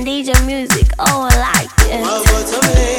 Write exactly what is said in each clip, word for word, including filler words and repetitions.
D J music, oh I like it.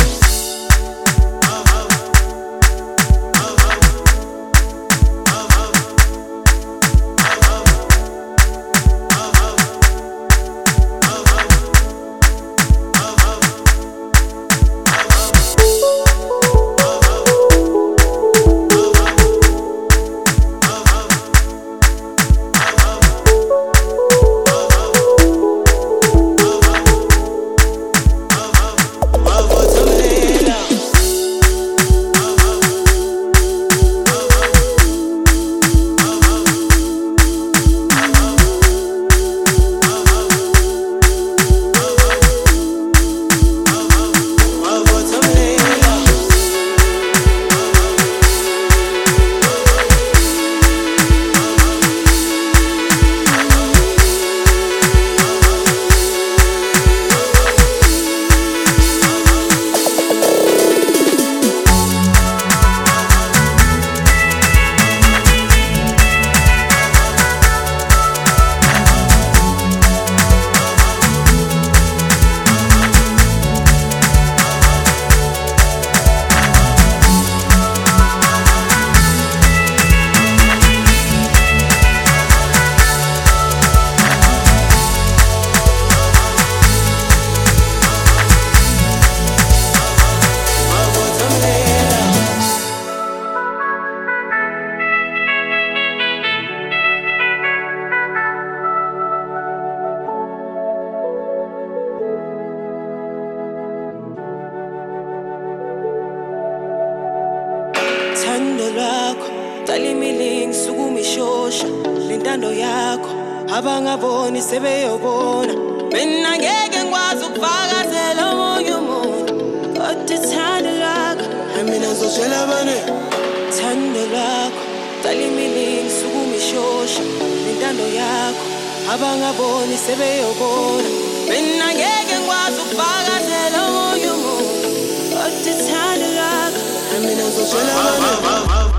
Abangaboni sebeyobona mina ngeke ngikwazi ukuvakazela omunye umuntu kodwa ithando lakho mina ngizotshela bani ithando lakho dala imilingi sukuma ishosha lentando yakho abangaboni sebeyobona mina ngeke ngikwazi ukuvakazela omunye umuntu kodwa ithando lakho mina ngizotshela bani.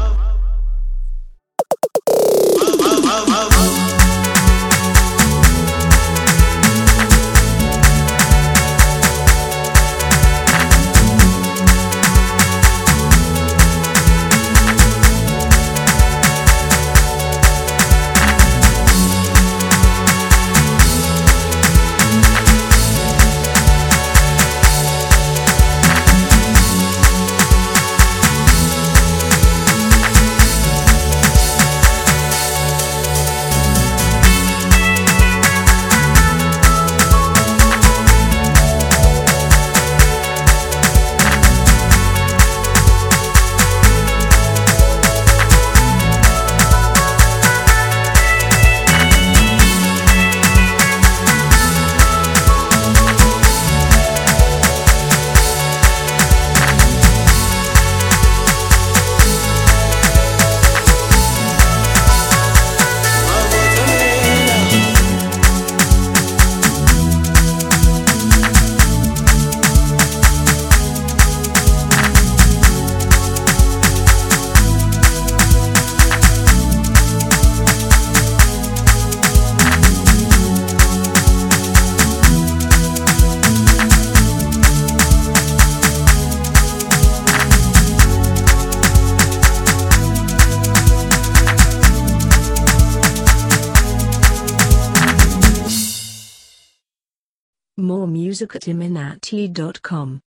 More music at iminati dot com.